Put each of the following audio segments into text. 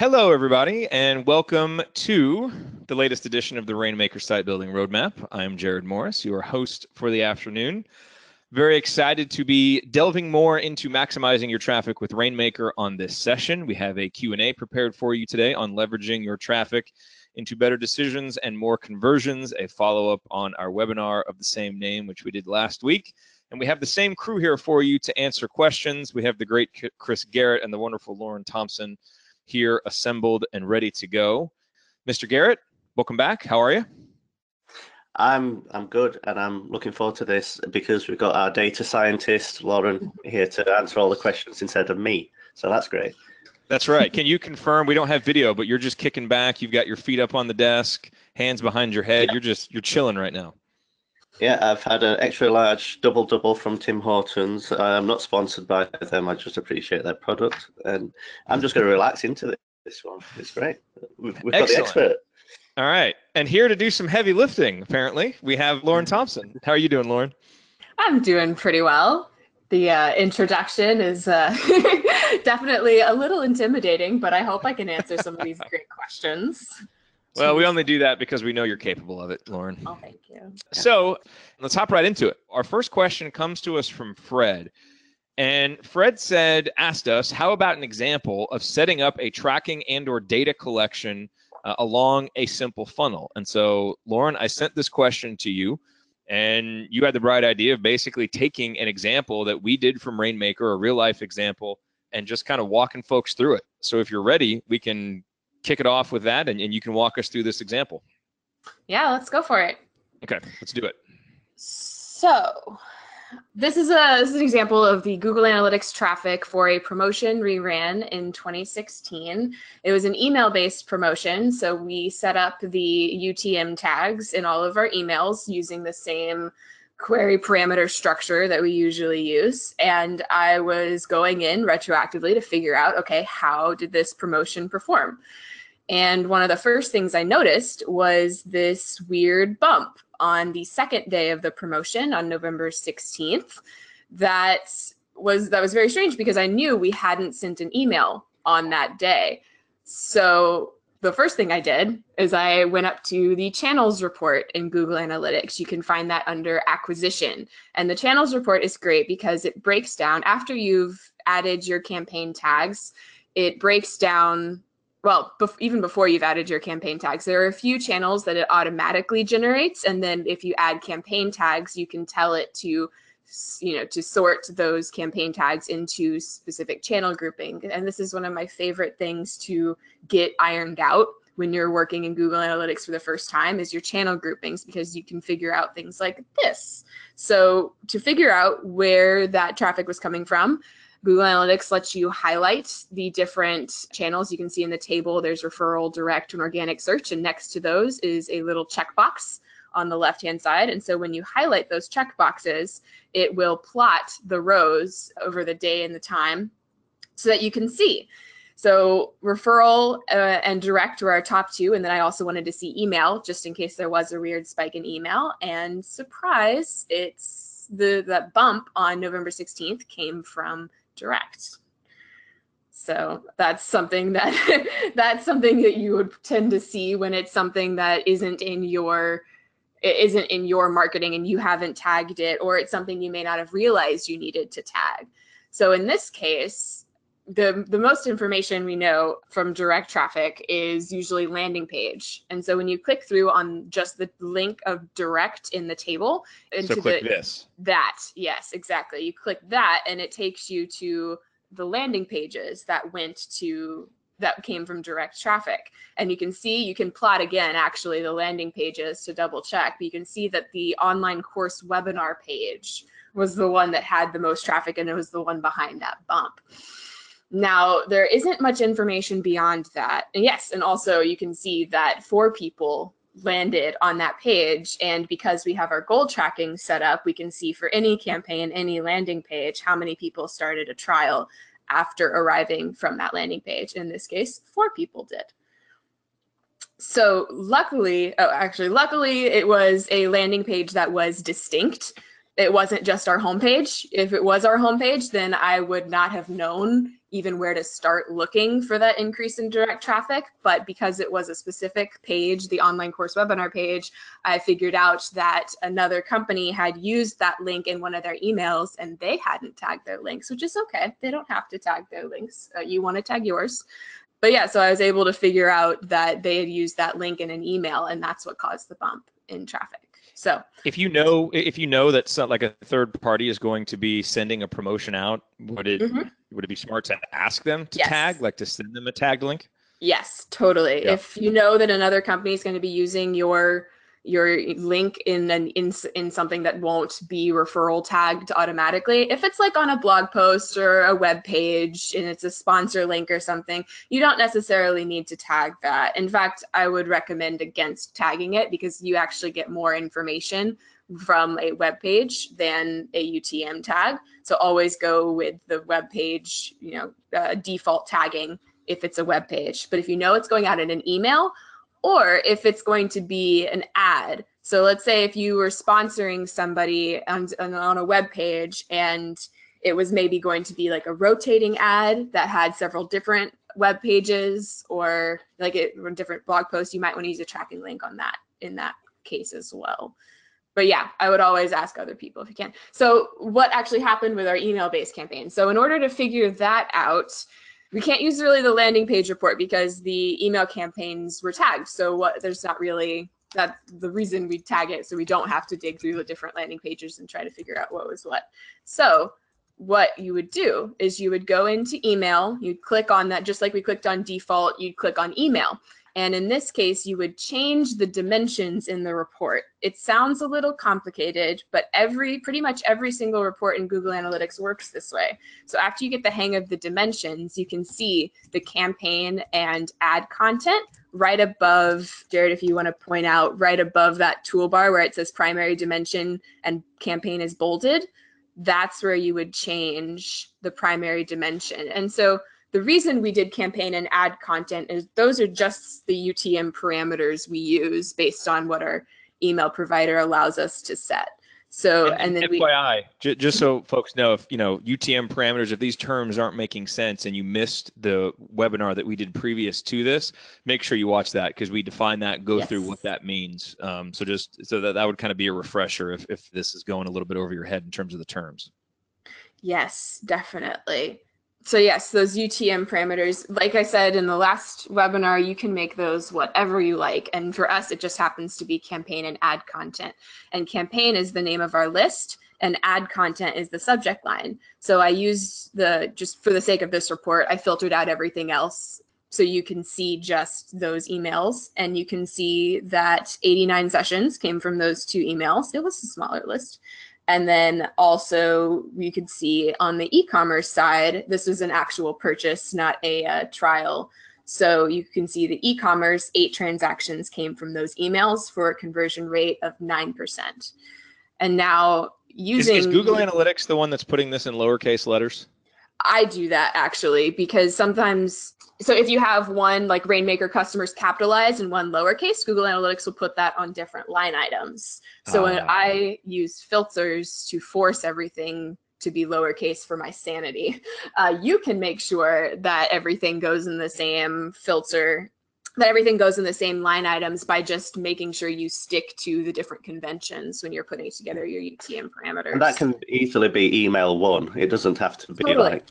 Hello, everybody, and welcome to the latest edition of the Rainmaker Site Building Roadmap. I'm Jared Morris, your host for the afternoon. Very excited to be delving more into maximizing your traffic with Rainmaker on this session. We have a Q&A prepared for you today on leveraging your traffic into better decisions and more conversions, a follow-up on our webinar of the same name, which we did last week. And we have the same crew here for you to answer questions. We have the great Chris Garrett and the wonderful Lauren Thompson here assembled and ready to go. Mr. Garrett, welcome back. How are you? I'm good, and I'm looking forward to this because we've got our data scientist, Lauren, here to answer all the questions instead of me. So that's great. That's right. Can you confirm, we don't have video, but you're just kicking back, you've got your feet up on the desk, hands behind your head, Yeah. you're chilling right now. Yeah, I've had an extra large double from Tim Hortons. I'm not sponsored by them. I just appreciate their product, and I'm just going to relax into this one. It's great. We've got the expert. All right, and here to do some heavy lifting, apparently, we have Lauren Thompson. How are you doing, Lauren? I'm doing pretty well. The introduction is definitely a little intimidating, but I hope I can answer some of these great questions. Well, we only do that because we know you're capable of it, Lauren. Oh, thank you. So let's hop right into it. Our first question comes to us from Fred. And Fred asked us, how about an example of setting up a tracking and or data collection along a simple funnel? And so, Lauren, I sent this question to you, and you had the bright idea of basically taking an example that we did from Rainmaker, a real life example, and just kind of walking folks through it. So if you're ready, we can kick it off with that, and you can walk us through this example. Yeah, let's go for it. Okay, let's do it. So this is an example of the Google Analytics traffic for a promotion we ran in 2016. It was an email-based promotion, so we set up the UTM tags in all of our emails using the same query parameter structure that we usually use. And I was going in retroactively to figure out, okay, how did this promotion perform? And one of the first things I noticed was this weird bump on the second day of the promotion on November 16th. That was very strange because I knew we hadn't sent an email on that day. So the first thing I did is I went up to the channels report in Google Analytics. You can find that under acquisition. And the channels report is great because it breaks down, after you've added your campaign tags, it breaks down, well, even before you've added your campaign tags, there are a few channels that it automatically generates. And then if you add campaign tags, you can tell it to sort those campaign tags into specific channel grouping. And this is one of my favorite things to get ironed out when you're working in Google Analytics for the first time is your channel groupings, because you can figure out things like this. So to figure out where that traffic was coming from, Google Analytics lets you highlight the different channels. You can see in the table, there's referral, direct, and organic search. And next to those is a little checkbox on the left-hand side. And so when you highlight those checkboxes, it will plot the rows over the day and the time so that you can see. So referral and direct were our top two. And then I also wanted to see email, just in case there was a weird spike in email. And surprise, it's that bump on November 16th came from direct. So that's something that you would tend to see when it's something that isn't in your marketing and you haven't tagged it, or it's something you may not have realized you needed to tag. So in this case, the most information we know from direct traffic is usually landing page. And so when you click through on just the link of direct in the table, so click this. That, yes, exactly. You click that and it takes you to the landing pages that came from direct traffic. And you can plot again, actually, the landing pages to double check, but you can see that the online course webinar page was the one that had the most traffic, and it was the one behind that bump. Now, there isn't much information beyond that. And yes, and also you can see that 4 people landed on that page. And because we have our goal tracking set up, we can see for any campaign, any landing page, how many people started a trial after arriving from that landing page. In this case, 4 people did. So luckily, it was a landing page that was distinct. It wasn't just our homepage. If it was our homepage, then I would not have known even where to start looking for that increase in direct traffic. But because it was a specific page, the online course webinar page, I figured out that another company had used that link in one of their emails and they hadn't tagged their links, which is okay. They don't have to tag their links. You want to tag yours. But yeah, so I was able to figure out that they had used that link in an email, and that's what caused the bump in traffic. So if you know that some, like a third party is going to be sending a promotion out, would it be smart to ask them to tag, like to send them a tagged link? Yes, totally. Yeah. If you know that another company is going to be using your link in something that won't be referral tagged automatically, if it's like on a blog post or a web page and it's a sponsor link or something, you don't necessarily need to tag that. In fact, I would recommend against tagging it because you actually get more information from a web page than a UTM tag. So always go with the web page, default tagging if it's a web page. But if you know it's going out in an email, or if it's going to be an ad. So let's say if you were sponsoring somebody on a web page and it was maybe going to be like a rotating ad that had several different web pages or different blog posts, you might want to use a tracking link on that in that case as well. But yeah, I would always ask other people if you can. So what actually happened with our email-based campaign? So in order to figure that out, we can't use really the landing page report because the email campaigns were tagged. So there's not really, that's the reason we tag it, so we don't have to dig through the different landing pages and try to figure out what was what. So what you would do is you would go into email, you'd click on that, just like we clicked on default, you'd click on email. And in this case, you would change the dimensions in the report. It sounds a little complicated, but pretty much every single report in Google Analytics works this way. So after you get the hang of the dimensions, you can see the campaign and ad content right above, Jared, if you want to point out, right above that toolbar where it says primary dimension and campaign is bolded. That's where you would change the primary dimension. And so the reason we did campaign and ad content is those are just the UTM parameters we use based on what our email provider allows us to set. So, and then FYI, just so folks know, if UTM parameters, if these terms aren't making sense and you missed the webinar that we did previous to this, make sure you watch that because we define that, go through what that means. So that would kind of be a refresher if this is going a little bit over your head in terms of the terms. Yes, definitely. So yes, those UTM parameters, like I said in the last webinar, you can make those whatever you like. And for us, it just happens to be campaign and ad content. And campaign is the name of our list and ad content is the subject line. So I used just for the sake of this report, I filtered out everything else. So you can see just those emails and you can see that 89 sessions came from those 2 emails. It was a smaller list. And then also you could see on the e-commerce side, this was an actual purchase, not a trial. So you can see the e-commerce, 8 transactions came from those emails for a conversion rate of 9%. And now using— Is Google Analytics the one that's putting this in lowercase letters? I do that actually, because sometimes, so if you have one like Rainmaker customers capitalized and one lowercase, Google Analytics will put that on different line items. So when I use filters to force everything to be lowercase for my sanity, you can make sure that everything goes in the same filter, that everything goes in the same line items by just making sure you stick to the different conventions when you're putting together your UTM parameters. And that can easily be email 1. It doesn't have to be like,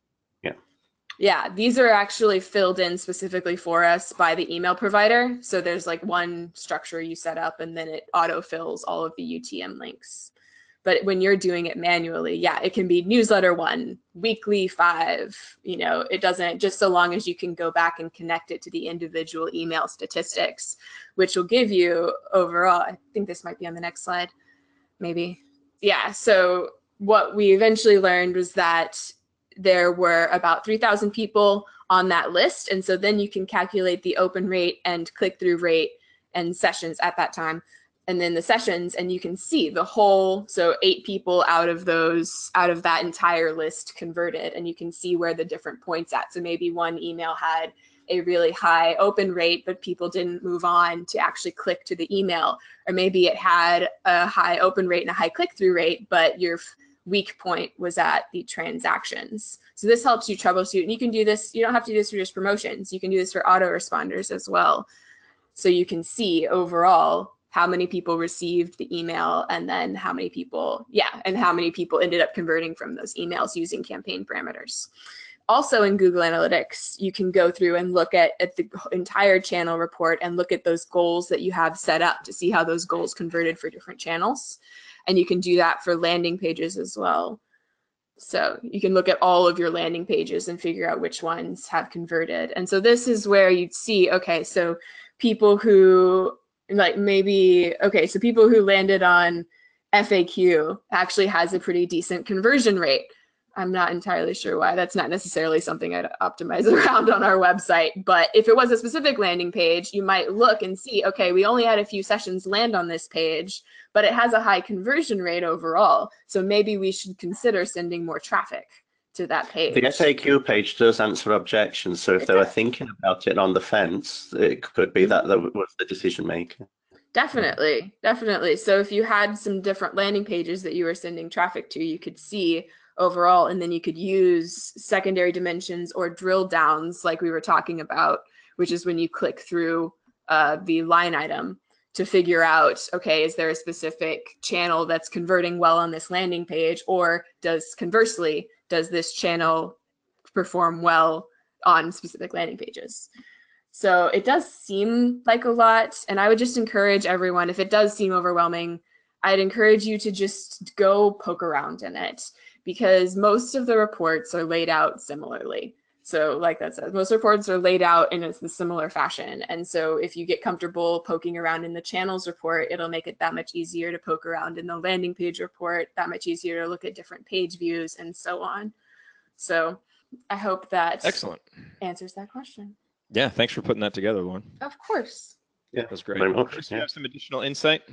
yeah, these are actually filled in specifically for us by the email provider. So there's like one structure you set up and then it autofills all of the UTM links. But when you're doing it manually, yeah, it can be newsletter 1, weekly 5, it doesn't, just so long as you can go back and connect it to the individual email statistics, which will give you overall, I think this might be on the next slide, maybe. Yeah, so what we eventually learned was that there were about 3,000 people on that list. And so then you can calculate the open rate and click-through rate and sessions at that time. And then the sessions, and you can see the whole, so 8 people out of that entire list converted, and you can see where the different points at. So maybe one email had a really high open rate, but people didn't move on to actually click to the email. Or maybe it had a high open rate and a high click-through rate, but your weak point was at the transactions. So this helps you troubleshoot, and you can do this. You don't have to do this for just promotions. You can do this for autoresponders as well. So you can see overall how many people received the email, and then how many people, and how many people ended up converting from those emails using campaign parameters. Also in Google Analytics, you can go through and look at the entire channel report and look at those goals that you have set up to see how those goals converted for different channels. And you can do that for landing pages as well. So you can look at all of your landing pages and figure out which ones have converted. And so this is where you'd see, okay, so people who so people who landed on FAQ actually has a pretty decent conversion rate. I'm not entirely sure why. That's not necessarily something I'd optimize around on our website. But if it was a specific landing page, you might look and see, okay, we only had a few sessions land on this page, but it has a high conversion rate overall. So maybe we should consider sending more traffic to that page. The FAQ page does answer objections. So if they were thinking about it on the fence, it could be that was the decision maker. Definitely, definitely. So if you had some different landing pages that you were sending traffic to, you could see overall, and then you could use secondary dimensions or drill downs like we were talking about, which is when you click through the line item to figure out, okay, is there a specific channel that's converting well on this landing page, or does this channel perform well on specific landing pages? So it does seem like a lot, and I would just encourage everyone, if it does seem overwhelming, I'd encourage you to just go poke around in it, because most of the reports are laid out similarly. So like that says, most reports are laid out in a similar fashion. And so if you get comfortable poking around in the channels report, it'll make it that much easier to poke around in the landing page report, that much easier to look at different page views and so on. So I hope that answers that question. Yeah, thanks for putting that together, Lauren. Of course. Yeah, that's great. Very much. Chris, do you have some additional insight?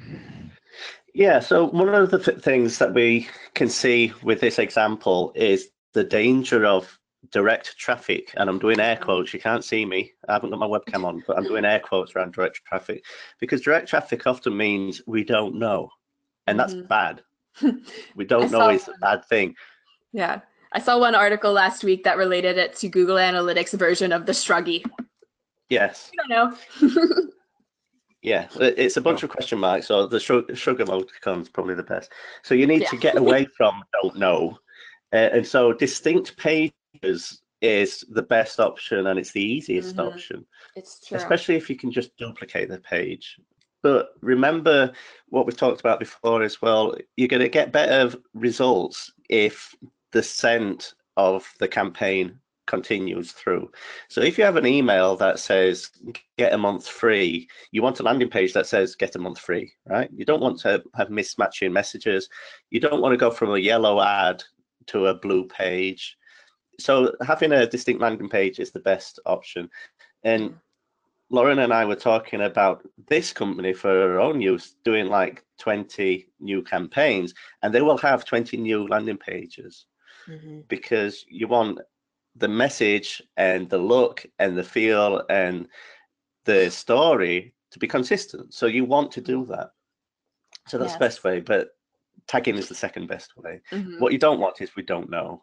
Yeah, so one of the things that we can see with this example is the danger of direct traffic. And I'm doing air quotes. You can't see me. I haven't got my webcam on, but I'm doing air quotes around direct traffic, because direct traffic often means we don't know. And that's bad. We don't know is a bad thing. Yeah. I saw one article last week that related it to Google Analytics version of the Struggy. Yes. You don't know. Yeah, it's a bunch of question marks, so the sugar emoticon is probably the best. So you need to get away from don't know. And so distinct pages is the best option, and it's the easiest option. It's true. Especially if you can just duplicate the page. But remember what we've talked about before as well, you're going to get better results if the scent of the campaign continues through. So if you have an email that says get a month free, you want a landing page that says get a month free, right? You don't want to have mismatching messages. You don't want to go from a yellow ad to a blue page. So having a distinct landing page is the best option. And Lauren and I were talking about this company for our own use, doing like 20 new campaigns, and they will have 20 new landing pages because you want the message and the look and the feel and the story to be consistent. So you want to do that. So that's the best way, but tagging is the second best way. What you don't want is we don't know.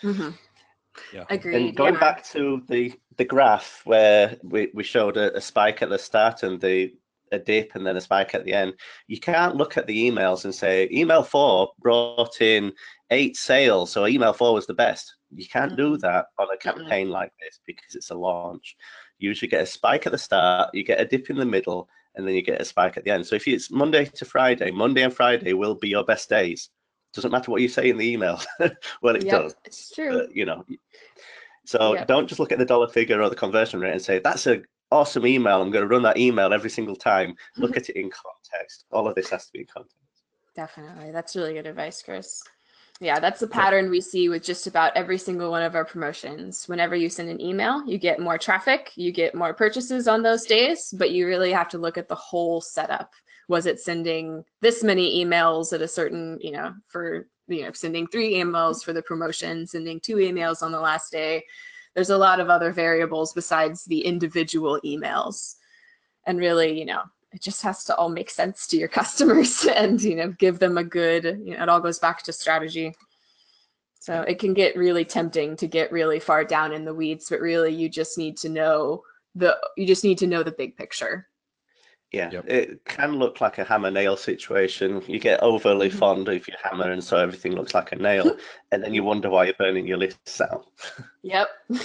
Yeah. Agreed. And going back to the graph where we showed a spike at the start and a dip and then a spike at the end, you can't look at the emails and say email 4 brought in 8 sales, so email 4 was the best. You can't do that on a campaign like this because it's a launch. You usually get a spike at the start, you get a dip in the middle, and then you get a spike at the end. So if it's Monday to Friday, Monday and Friday will be your best days. Doesn't matter what you say in the email. Well, it does. It's true. You know, so don't just look at the dollar figure or the conversion rate and say that's an awesome email, I'm going to run that email every single time. Look at it in context. All of this has to be in context. Definitely. That's really good advice, Chris. Yeah, that's the pattern we see with just about every single one of our promotions. Whenever you send an email, you get more traffic, you get more purchases on those days, but you really have to look at the whole setup. Was it sending this many emails at a certain, sending 3 emails for the promotion, sending 2 emails on the last day? There's a lot of other variables besides the individual emails. And really, it just has to all make sense to your customers and, give them a good, it all goes back to strategy. So it can get really tempting to get really far down in the weeds, but really you just need to know the big picture. Yeah, It can look like a hammer nail situation. You get overly fond of your hammer, and so everything looks like a nail, and then you wonder why you're burning your lists out. Yep.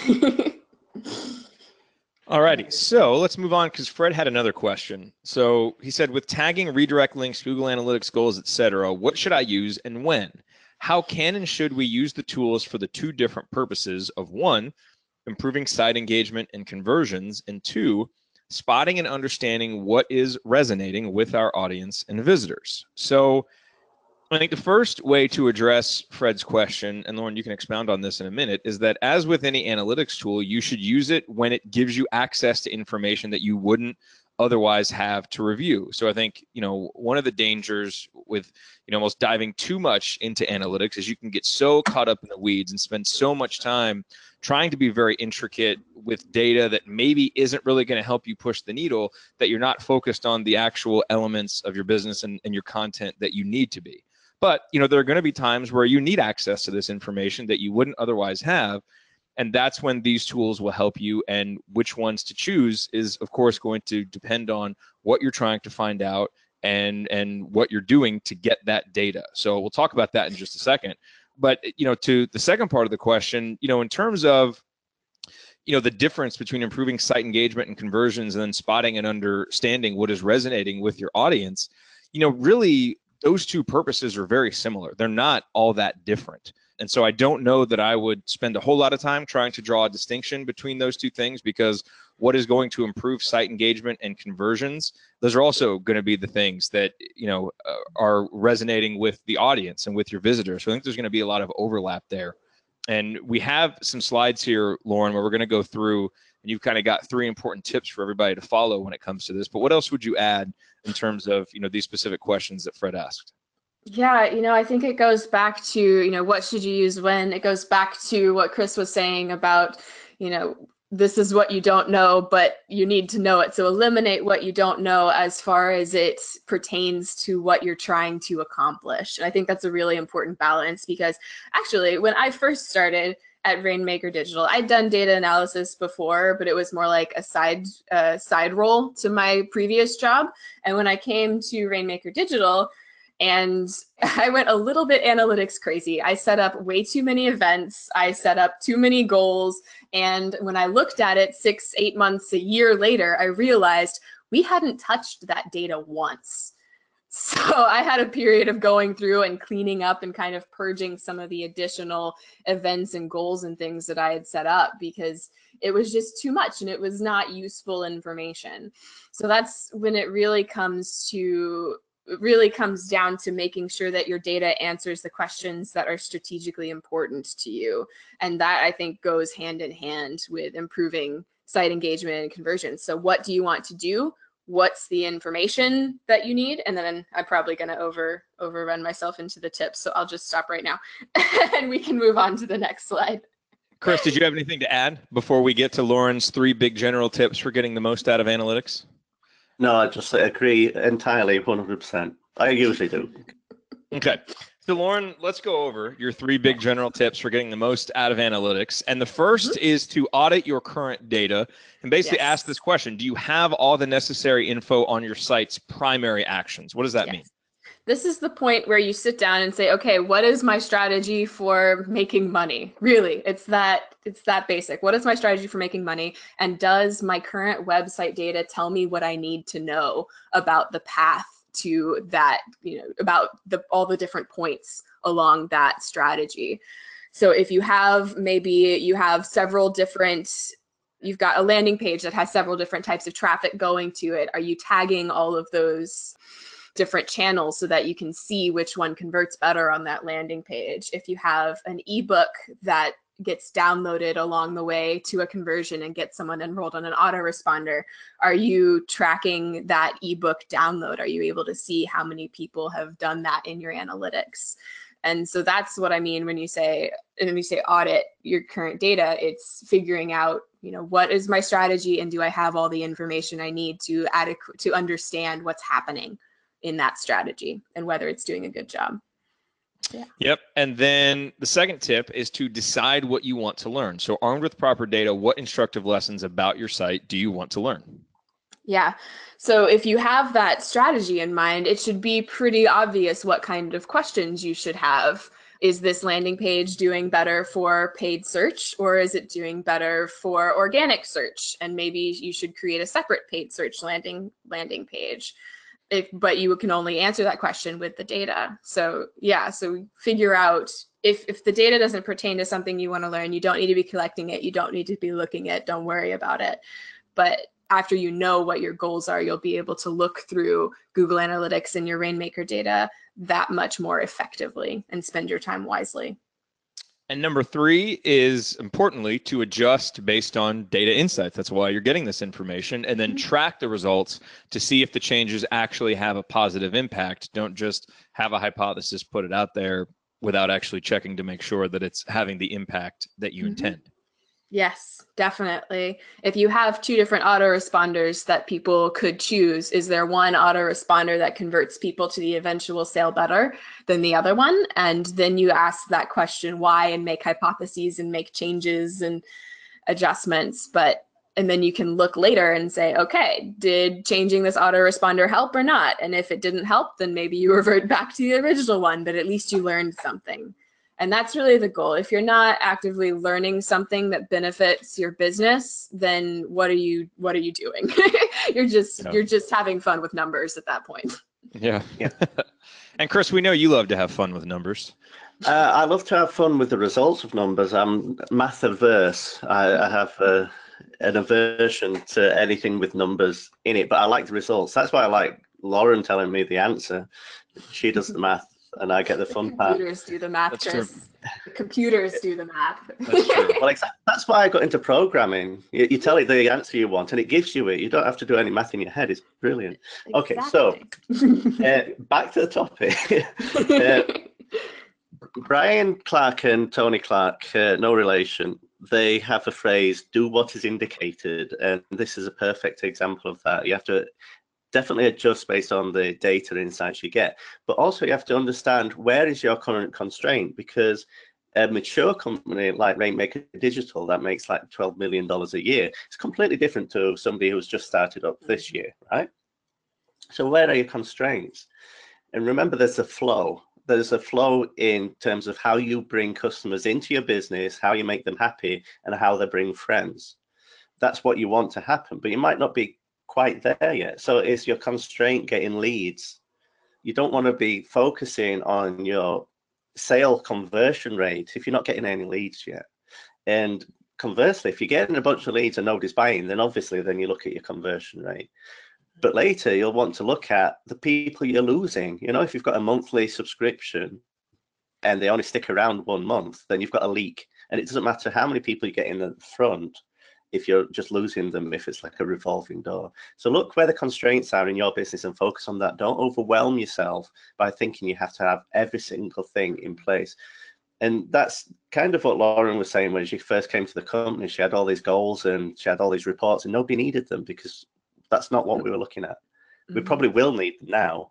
Alrighty, so let's move on because Fred had another question. So he said, with tagging, redirect links, Google Analytics goals, etc., what should I use and when? How can and should we use the tools for the two different purposes of one, improving site engagement and conversions, and two, spotting and understanding what is resonating with our audience and visitors? So I think the first way to address Fred's question, and Lauren, you can expound on this in a minute, is that as with any analytics tool, you should use it when it gives you access to information that you wouldn't otherwise have to review. So I think, one of the dangers with, almost diving too much into analytics is you can get so caught up in the weeds and spend so much time trying to be very intricate with data that maybe isn't really going to help you push the needle, that you're not focused on the actual elements of your business and your content that you need to be. But, there are going to be times where you need access to this information that you wouldn't otherwise have. And that's when these tools will help you. And which ones to choose is, of course, going to depend on what you're trying to find out and what you're doing to get that data. So we'll talk about that in just a second. But, to the second part of the question, in terms of, the difference between improving site engagement and conversions and then spotting and understanding what is resonating with your audience, really those two purposes are very similar. They're not all that different. And so I don't know that I would spend a whole lot of time trying to draw a distinction between those two things, because what is going to improve site engagement and conversions, those are also going to be the things that, are resonating with the audience and with your visitors. So I think there's going to be a lot of overlap there. And we have some slides here, Lauren, where we're going to go through, and you've kind of got 3 important tips for everybody to follow when it comes to this. But what else would you add in terms of, these specific questions that Fred asked? Yeah, I think it goes back to, what should you use when? It goes back to what Chris was saying about, this is what you don't know, but you need to know it. So eliminate what you don't know as far as it pertains to what you're trying to accomplish. And I think that's a really important balance, because actually when I first started at Rainmaker Digital, I'd done data analysis before, but it was more like a side role to my previous job. And when I came to Rainmaker Digital, and I went a little bit analytics crazy. I set up way too many events. I set up too many goals. And when I looked at it 6, 8 months, a year later, I realized we hadn't touched that data once. So I had a period of going through and cleaning up and kind of purging some of the additional events and goals and things that I had set up, because it was just too much and it was not useful information. So that's when it really comes down to making sure that your data answers the questions that are strategically important to you. And that, I think, goes hand in hand with improving site engagement and conversion. So what do you want to do? What's the information that you need? And then I'm probably going to overrun myself into the tips. So I'll just stop right now and we can move on to the next slide. Chris, did you have anything to add before we get to Lauren's 3 big general tips for getting the most out of analytics? No, I just agree entirely, 100%. I usually do. Okay. So Lauren, let's go over your 3 big general tips for getting the most out of analytics. And the first is to audit your current data and basically ask this question: do you have all the necessary info on your site's primary actions? What does that mean? This is the point where you sit down and say, okay, what is my strategy for making money? Really, it's that basic. What is my strategy for making money? And does my current website data tell me what I need to know about the path to that, about all the different points along that strategy? So if you have, you've got a landing page that has several different types of traffic going to it. Are you tagging all of those different channels so that you can see which one converts better on that landing page? If you have an ebook that gets downloaded along the way to a conversion and gets someone enrolled on an autoresponder, are you tracking that ebook download? Are you able to see how many people have done that in your analytics? And so that's what I mean when you say audit your current data. It's figuring out, what is my strategy and do I have all the information I need to understand what's happening in that strategy and whether it's doing a good job. Yep. And then the second tip is to decide what you want to learn. So armed with proper data, what instructive lessons about your site do you want to learn? Yeah. So if you have that strategy in mind, it should be pretty obvious what kind of questions you should have. Is this landing page doing better for paid search, or is it doing better for organic search? And maybe you should create a separate paid search landing page. But you can only answer that question with the data. So yeah, so figure out if the data doesn't pertain to something you want to learn, you don't need to be collecting it. You don't need to be looking at it. Don't worry about it. But after you know what your goals are, you'll be able to look through Google Analytics and your Rainmaker data that much more effectively and spend your time wisely. And number 3 is, importantly, to adjust based on data insights. That's why you're getting this information, and then track the results to see if the changes actually have a positive impact. Don't just have a hypothesis, put it out there without actually checking to make sure that it's having the impact that you intend. Yes, definitely. If you have 2 different autoresponders that people could choose, is there one autoresponder that converts people to the eventual sale better than the other one? And then you ask that question why and make hypotheses and make changes and adjustments. And then you can look later and say, okay, did changing this autoresponder help or not? And if it didn't help, then maybe you revert back to the original one, but at least you learned something. And that's really the goal. If you're not actively learning something that benefits your business, then what are you doing? You're just having fun with numbers at that point. Yeah. And Chris, we know you love to have fun with numbers. I love to have fun with the results of numbers. I'm math averse. I have an aversion to anything with numbers in it, but I like the results. That's why I like Lauren telling me the answer. She does the math and I get the fun part. Computers do the math, Chris. The computers do the math. That's true. Well, exactly. That's why I got into programming. You tell it the answer you want and it gives you it. You don't have to do any math in your head. It's brilliant. Okay, so back to the topic. Brian Clark and Tony Clark, no relation, they have a phrase, do what is indicated. And this is a perfect example of that. You have to definitely adjust based on the data insights you get, but also you have to understand where is your current constraint, because a mature company like Rainmaker Digital that makes like $12 million a year, it's completely different to somebody who's just started up this year, right? So where are your constraints? And remember, there's a flow. There's a flow in terms of how you bring customers into your business, how you make them happy, and how they bring friends. That's what you want to happen, but you might not be quite there yet. So is your constraint getting leads? You don't want to be focusing on your sale conversion rate if you're not getting any leads yet. And conversely, if you're getting a bunch of leads and nobody's buying, then obviously then you look at your conversion rate. But later you'll want to look at the people you're losing. You know, if you've got a monthly subscription and they only stick around 1 month, then you've got a leak. And it doesn't matter how many people you get in the front if you're just losing them, if it's like a revolving door. So look where the constraints are in your business and focus on that. Don't overwhelm yourself by thinking you have to have every single thing in place. And that's kind of what Lauren was saying when she first came to the company. She had all these goals and she had all these reports and nobody needed them because that's not what we were looking at. We probably will need them now.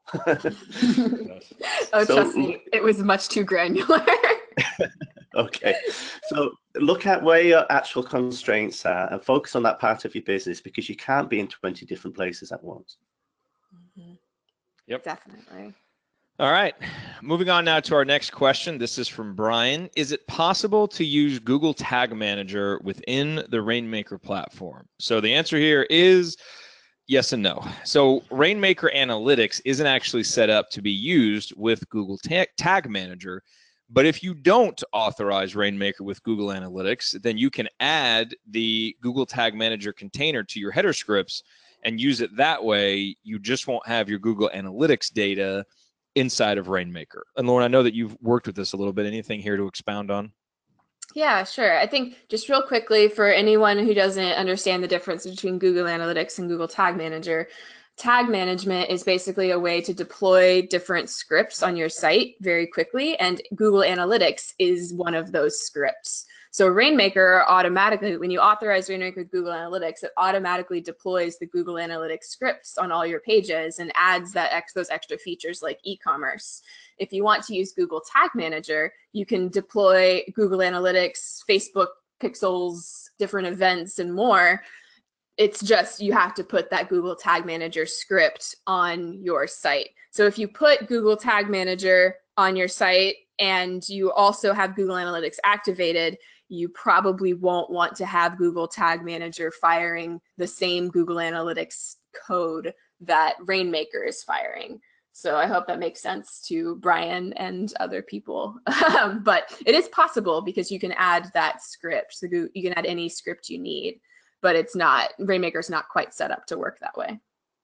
Trust me, it was much too granular. Okay, so look at where your actual constraints are and focus on that part of your business, because you can't be in 20 different places at once. Yep. Definitely. All right, moving on now to our next question. This is from Brian. Is it possible to use Google Tag Manager within the Rainmaker platform? So the answer here is yes and no. So Rainmaker Analytics isn't actually set up to be used with Google Tag Manager. But if you don't authorize Rainmaker with Google Analytics, then you can add the Google Tag Manager container to your header scripts and use it that way. You just won't have your Google Analytics data inside of Rainmaker. And Lauren, I know that you've worked with this a little bit. Anything here to expound on? Yeah, sure. I think just real quickly, for anyone who doesn't understand the difference between Google Analytics and Google Tag Manager, tag management is basically a way to deploy different scripts on your site very quickly, and Google Analytics is one of those scripts. So Rainmaker automatically, when you authorize Rainmaker with Google Analytics, it automatically deploys the Google Analytics scripts on all your pages and adds those extra features like e-commerce. If you want to use Google Tag Manager, you can deploy Google Analytics, Facebook pixels, different events, and more. It's just you have to put that Google Tag Manager script on your site. So if you put Google Tag Manager on your site and you also have Google Analytics activated, you probably won't want to have Google Tag Manager firing the same Google Analytics code that Rainmaker is firing. So I hope that makes sense to Brian and other people. But it is possible because you can add that script. So you can add any script you need, but it's not, Rainmaker is not quite set up to work that way.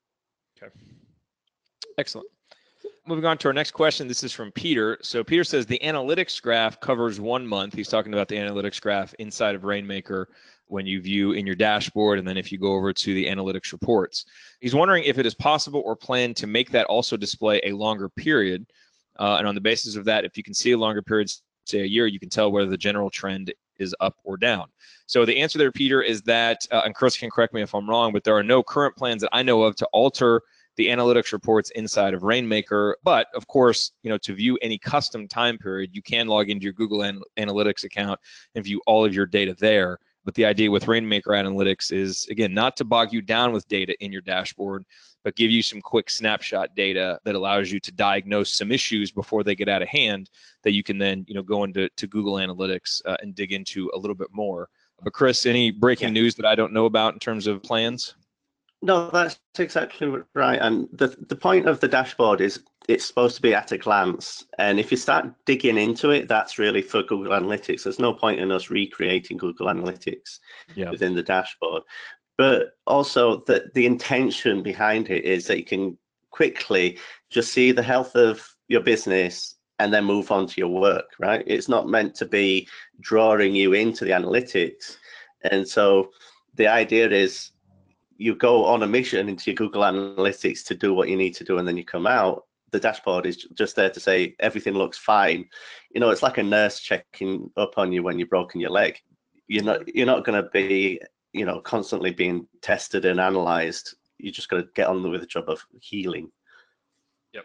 Okay. Excellent. Moving on to our next question. This is from Peter. So Peter says the analytics graph covers 1 month. He's talking about the analytics graph inside of Rainmaker when you view in your dashboard, and then if you go over to the analytics reports. He's wondering if it is possible or planned to make that also display a longer period. And on the basis of that, if you can see a longer period, say a year, you can tell whether the general trend is up or down. So the answer there, Peter, is that, and Chris can correct me if I'm wrong, but there are no current plans that I know of to alter the analytics reports inside of Rainmaker. But of course, to view any custom time period, you can log into your Google Analytics account and view all of your data there. But the idea with Rainmaker Analytics is, again, not to bog you down with data in your dashboard, but give you some quick snapshot data that allows you to diagnose some issues before they get out of hand that you can then, go into Google Analytics and dig into a little bit more. But Chris, any breaking news that I don't know about in terms of plans? No, that's exactly right. And the point of the dashboard is it's supposed to be at a glance. And if you start digging into it, that's really for Google Analytics. There's no point in us recreating Google Analytics within the dashboard. But also the intention behind it is that you can quickly just see the health of your business and then move on to your work, right? It's not meant to be drawing you into the analytics. And so the idea is you go on a mission into your Google Analytics to do what you need to do, and then you come out. The dashboard is just there to say everything looks fine. It's like a nurse checking up on you when you've broken your leg. You're not going to be, constantly being tested and analyzed. You just got to get on with the job of healing. Yep.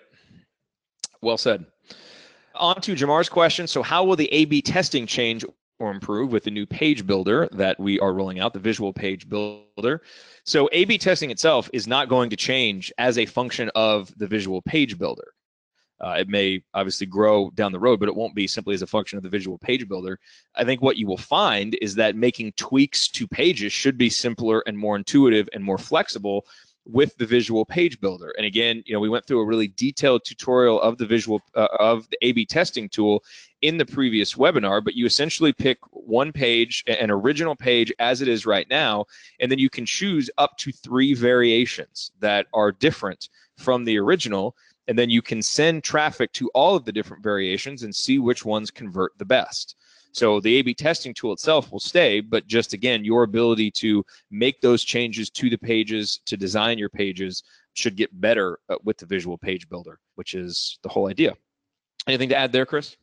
Well said. On to Jamar's question. So how will the A/B testing change or improve with the new page builder that we are rolling out, the visual page builder? So A/B testing itself is not going to change as a function of the visual page builder. It may obviously grow down the road, but it won't be simply as a function of the visual page builder. I think what you will find is that making tweaks to pages should be simpler and more intuitive and more flexible with the visual page builder. And again, we went through a really detailed tutorial of the of the A/B testing tool in the previous webinar, but you essentially pick one page, an original page as it is right now, and then you can choose up to 3 variations that are different from the original, and then you can send traffic to all of the different variations and see which ones convert the best. So the A/B testing tool itself will stay, but just again, your ability to make those changes to the pages, to design your pages, should get better with the visual page builder, which is the whole idea. Anything to add there, Chris?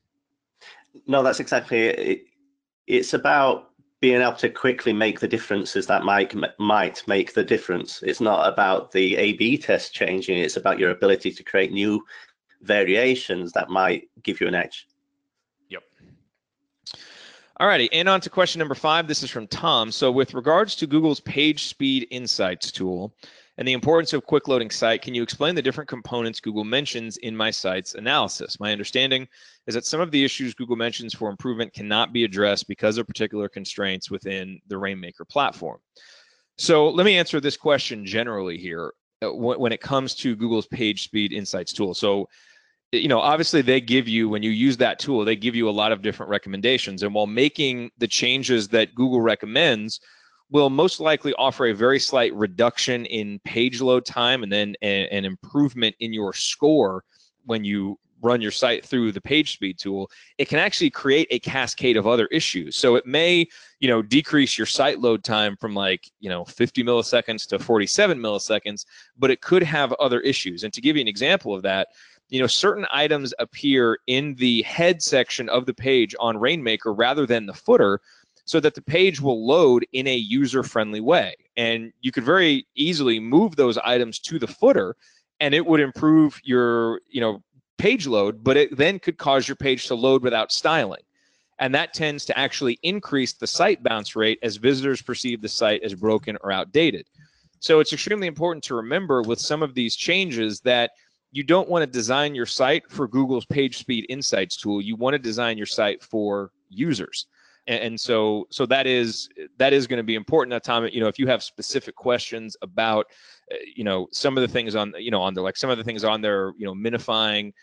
No, that's exactly it. It's about being able to quickly make the differences that might make the difference. It's not about the A/B test changing. It's about your ability to create new variations that might give you an edge. Yep. All righty, and on to question number 5. This is from Tom. So with regards to Google's Page Speed Insights tool and the importance of quick loading site, can you explain the different components Google mentions in my site's analysis? My understanding is that some of the issues Google mentions for improvement cannot be addressed because of particular constraints within the Rainmaker platform. So let me answer this question generally here when it comes to Google's Page Speed Insights tool. So obviously they give you, when you use that tool, they give you a lot of different recommendations. And while making the changes that Google recommends will most likely offer a very slight reduction in page load time and then an improvement in your score when you run your site through the page speed tool, it can actually create a cascade of other issues. So it may, decrease your site load time from 50 milliseconds to 47 milliseconds, but it could have other issues. And to give you an example of that, certain items appear in the head section of the page on Rainmaker rather than the footer. so that the page will load in a user-friendly way. And you could very easily move those items to the footer, and it would improve your, page load, but it then could cause your page to load without styling. And that tends to actually increase the site bounce rate as visitors perceive the site as broken or outdated. So it's extremely important to remember with some of these changes that you don't want to design your site for Google's Page Speed Insights tool. You want to design your site for users. And so that is going to be important. Now, Tom, if you have specific questions about, some of the things on there, minifying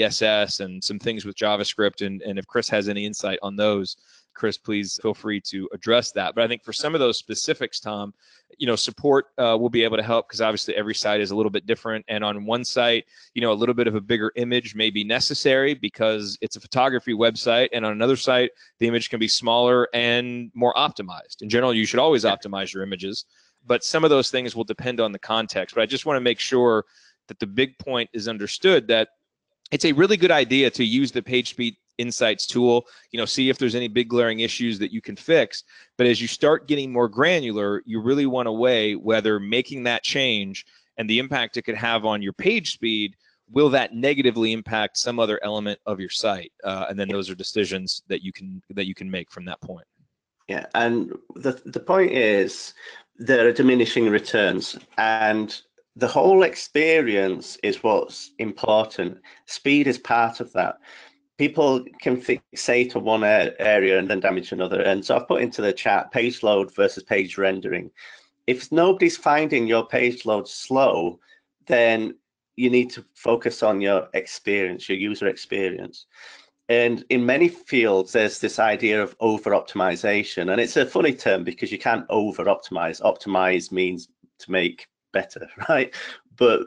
CSS and some things with JavaScript, and if Chris has any insight on those, Chris, please feel free to address that. But I think for some of those specifics, Tom, support will be able to help, because obviously every site is a little bit different. And on one site, a little bit of a bigger image may be necessary because it's a photography website. And on another site, the image can be smaller and more optimized. In general, you should always optimize your images, but some of those things will depend on the context. But I just want to make sure that the big point is understood, that it's a really good idea to use the PageSpeed Insights tool, see if there's any big glaring issues that you can fix. But as you start getting more granular, you really want to weigh whether making that change and the impact it could have on your page speed, will that negatively impact some other element of your site? And then those are decisions that you can make from that point. Yeah, and the point is there are diminishing returns, and the whole experience is what's important. Speed is part of that. People can fixate on one area and then damage another. And so I've put into the chat page load versus page rendering. If nobody's finding your page load slow, then you need to focus on your experience, your user experience. And in many fields, there's this idea of over-optimization. And it's a funny term because you can't over-optimize. Optimize means to make better, right? But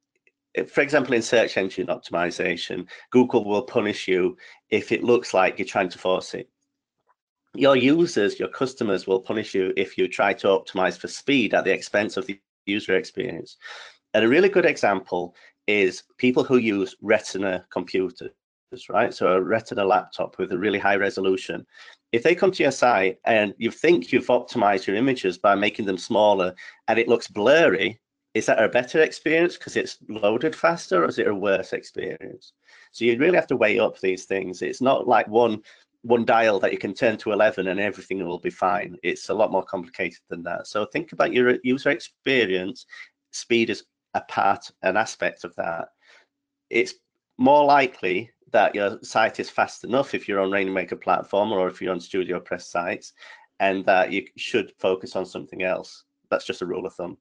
for example, in search engine optimization, Google will punish you if it looks like you're trying to force it. Your users, your customers will punish you if you try to optimize for speed at the expense of the user experience. And a really good example is people who use Retina computers, right? So a Retina laptop with a really high resolution. If they come to your site and you think you've optimized your images by making them smaller and it looks blurry, is that a better experience because it's loaded faster, or is it a worse experience? So you really have to weigh up these things. It's not like one dial that you can turn to 11 and everything will be fine. It's a lot more complicated than that. So think about your user experience. Speed is an aspect of that. It's more likely that your site is fast enough if you're on Rainmaker platform or if you're on StudioPress sites, and that you should focus on something else. That's just a rule of thumb.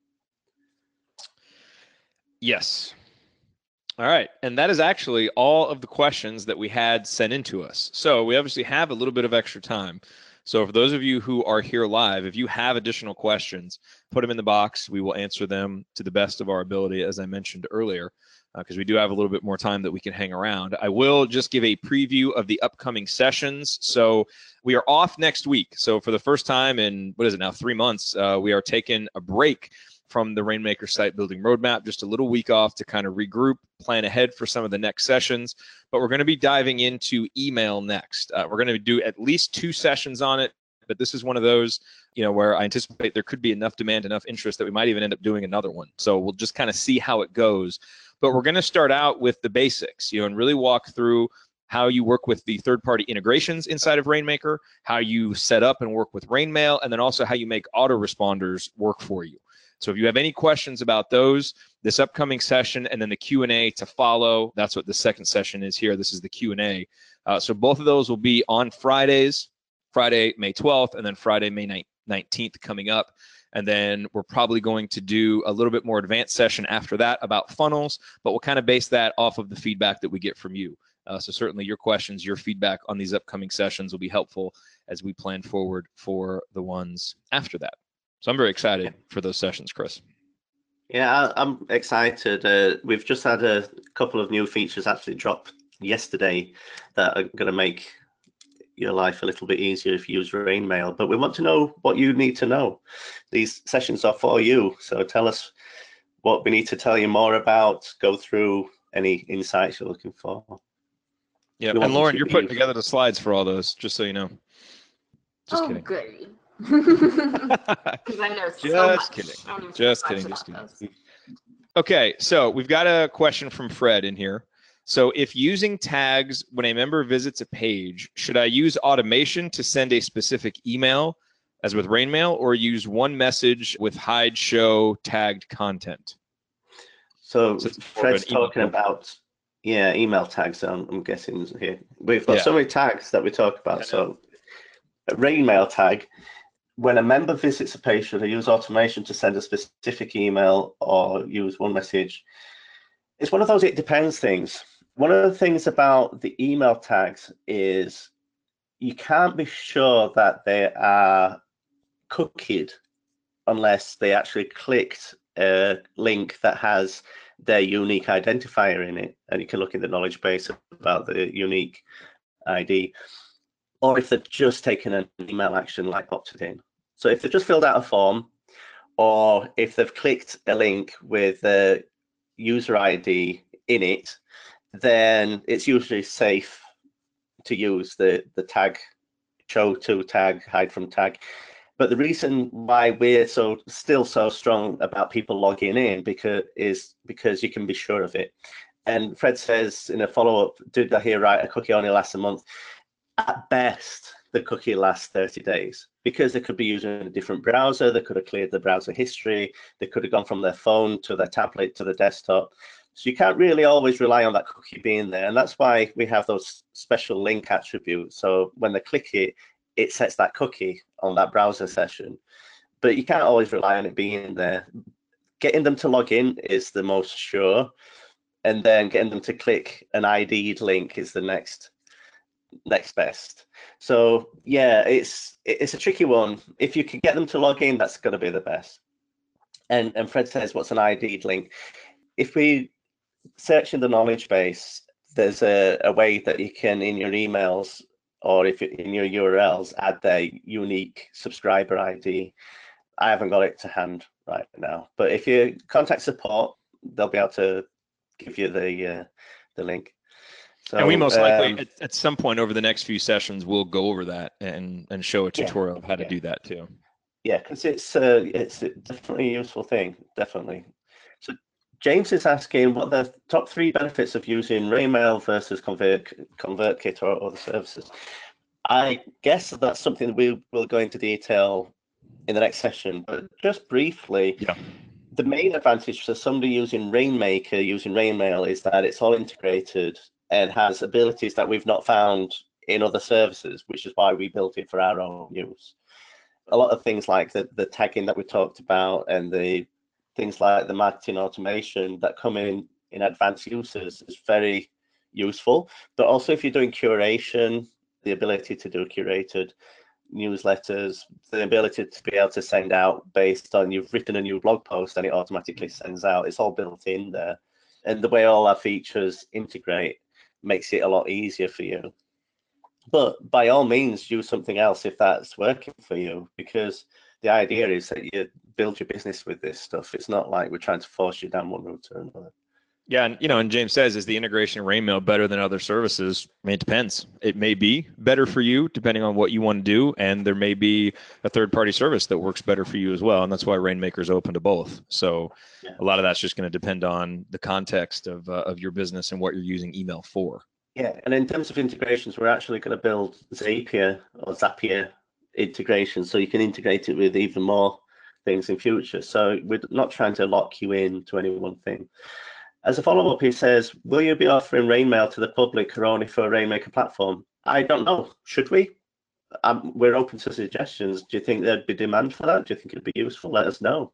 Yes. All right. And that is actually all of the questions that we had sent in to us. So we obviously have a little bit of extra time. So for those of you who are here live, if you have additional questions, put them in the box. We will answer them to the best of our ability, as I mentioned earlier, because we do have a little bit more time that we can hang around. I will just give a preview of the upcoming sessions. So we are off next week. So for the first time in, 3 months, we are taking a break from the Rainmaker Site Building Roadmap, just a little week off to kind of regroup, plan ahead for some of the next sessions. But we're going to be diving into email next. We're going to do at least 2 sessions on it, but this is one of those, where I anticipate there could be enough demand, enough interest that we might even end up doing another one. So we'll just kind of see how it goes. But we're going to start out with the basics, and really walk through how you work with the third-party integrations inside of Rainmaker, how you set up and work with Rainmail, and then also how you make autoresponders work for you. So if you have any questions about those, this upcoming session and then the Q&A to follow, that's what the second session is here. This is the Q&A. So both of those will be on Fridays, Friday, May 12th, and then Friday, May 19th coming up. And then we're probably going to do a little bit more advanced session after that about funnels, but we'll kind of base that off of the feedback that we get from you. So certainly your questions, your feedback on these upcoming sessions will be helpful as we plan forward for the ones after that. So I'm very excited for those sessions, Chris. Yeah, I'm excited. We've just had a couple of new features actually drop yesterday that are going to make your life a little bit easier if you use Rainmail. But we want to know what you need to know. These sessions are for you. So tell us what we need to tell you more about. Go through any insights you're looking for. Yeah, and Lauren, you're putting together the slides for all those, just so you know. Just kidding. Good. Because I know so much. Just kidding. Okay, so we've got a question from Fred in here. So if using tags when a member visits a page, should I use automation to send a specific email, as with Rainmail, or use one message with hide show tagged content? So Fred's talking about, email tags, I'm guessing here. We've got so many tags that we talk about. So a Rainmail tag, when a member visits a page, should they use automation to send a specific email or use one message? It's one of those it depends things. One of the things about the email tags is you can't be sure that they are cookied unless they actually clicked a link that has their unique identifier in it. And you can look in the knowledge base about the unique ID. Or if they've just taken an email action like opted in. So if they've just filled out a form, or if they've clicked a link with a user ID in it, then it's usually safe to use the tag, show to tag, hide from tag. But the reason why we're still so strong about people logging in is because you can be sure of it. And Fred says in a follow-up, did I hear right, a cookie only lasts a month? At best, the cookie lasts 30 days because they could be using a different browser. They could have cleared the browser history. They could have gone from their phone to their tablet to the desktop. So you can't really always rely on that cookie being there. And that's why we have those special link attributes. So when they click it, it sets that cookie on that browser session. But you can't always rely on it being there. Getting them to log in is the most sure. And then getting them to click an ID'd link is the next best. So yeah, it's a tricky one. If you can get them to log in, that's going to be the best. And Fred says, what's an ID'd link? If we search in the knowledge base, there's a way that you can, in your emails or if in your URLs, add their unique subscriber ID. I haven't got it to hand right now, but if you contact support, they'll be able to give you the link. So, and we most likely at some point over the next few sessions we'll go over that and show a tutorial of how to do that too. Yeah, because it's definitely a useful thing, definitely. So James is asking what the top 3 benefits of using Rainmail versus ConvertKit or other services. I guess that's something that we will go into detail in the next session, but just briefly, the main advantage for somebody using Rainmaker, using Rainmail, is that it's all integrated and has abilities that we've not found in other services, which is why we built it for our own use. A lot of things like the tagging that we talked about and the things like the marketing automation that come in advanced uses is very useful. But also if you're doing curation, the ability to do curated newsletters, the ability to be able to send out based on you've written a new blog post and it automatically sends out, it's all built in there. And the way all our features integrate makes it a lot easier for you. But by all means, use something else if that's working for you, because the idea is that you build your business with this stuff. It's not like we're trying to force you down one route or another. Yeah, and and James says, is the integration of Rainmail better than other services? I mean, it depends. It may be better for you depending on what you want to do, and there may be a third-party service that works better for you as well, and that's why Rainmaker is open to both. So a lot of that's just going to depend on the context of your business and what you're using email for. Yeah, and in terms of integrations, we're actually going to build Zapier or Zapier integration, so you can integrate it with even more things in future. So we're not trying to lock you in to any one thing. As a follow-up, he says, will you be offering Rainmail to the public or only for a Rainmaker platform? I don't know. Should we? We're open to suggestions. Do you think there'd be demand for that? Do you think it'd be useful? Let us know.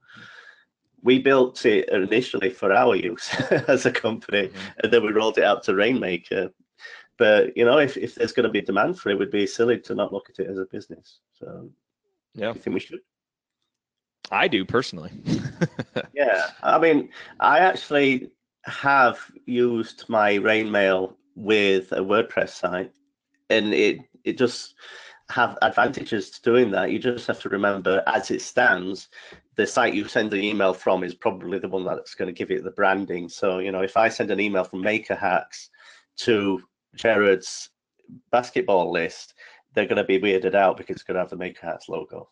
We built it initially for our use as a company, and then we rolled it out to Rainmaker. But, if there's going to be demand for it, it would be silly to not look at it as a business. So, yeah, do you think we should? I do personally. Yeah, I mean, I actually have used my Rainmail with a WordPress site, and it just have advantages to doing that. You just have to remember, as it stands, the site you send the email from is probably the one that's going to give it the branding. So, if I send an email from Maker Hacks to Jared's basketball list, they're going to be weirded out because it's going to have the Maker Hats logo.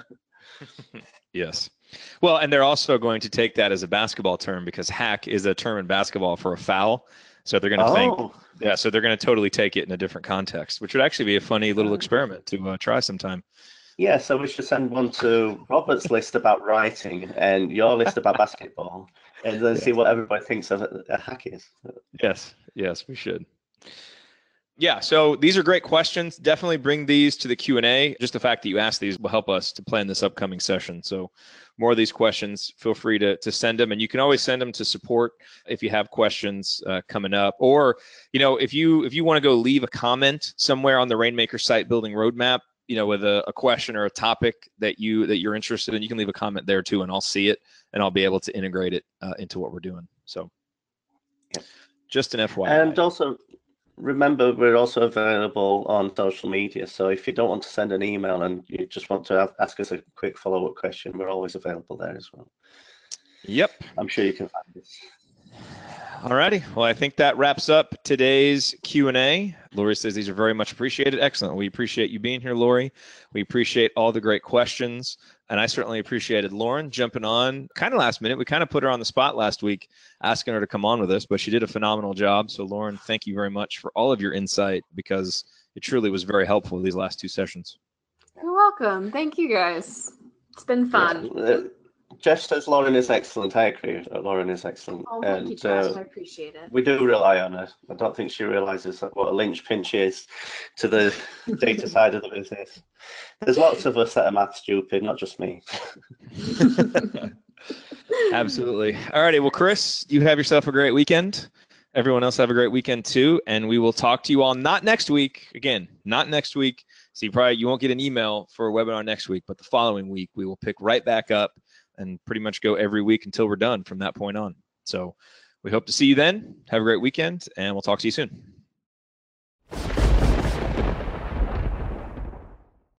Yes. Well, and they're also going to take that as a basketball term because hack is a term in basketball for a foul. So they're going to think, so they're going to totally take it in a different context, which would actually be a funny little experiment to try sometime. Yeah, so we should send one to Robert's list about writing and your list about basketball, and then see what everybody thinks of a hack is. Yes, we should. Yeah, so these are great questions. Definitely bring these to the Q&A. Just the fact that you asked these will help us to plan this upcoming session. So more of these questions, feel free to send them. And you can always send them to support if you have questions coming up. Or, if you want to go leave a comment somewhere on the Rainmaker Site Building Roadmap, with a question or a topic that you're interested in, you can leave a comment there too, and I'll see it, and I'll be able to integrate it into what we're doing. So just an FYI. And also, remember, we're also available on social media. So if you don't want to send an email and you just want to ask us a quick follow-up question, we're always available there as well. Yep. I'm sure you can find us. All righty. Well, I think that wraps up today's Q&A. Lori says these are very much appreciated. Excellent. We appreciate you being here, Lori. We appreciate all the great questions. And I certainly appreciated Lauren jumping on kind of last minute. We kind of put her on the spot last week, asking her to come on with us, but she did a phenomenal job. So, Lauren, thank you very much for all of your insight, because it truly was very helpful these last two sessions. You're welcome. Thank you, guys. It's been fun. Yeah. Jeff says Lauren is excellent. I agree. Lauren is excellent. Oh, thank you, Josh. I appreciate it. We do rely on her. I don't think she realizes what a linchpin she is to the data side of the business. There's lots of us that are math stupid, not just me. Absolutely. All righty. Well, Chris, you have yourself a great weekend. Everyone else have a great weekend too. And we will talk to you all not next week. Again, not next week. So you won't get an email for a webinar next week, but the following week we will pick right back up and pretty much go every week until we're done from that point on. So we hope to see you then. Have a great weekend, and we'll talk to you soon.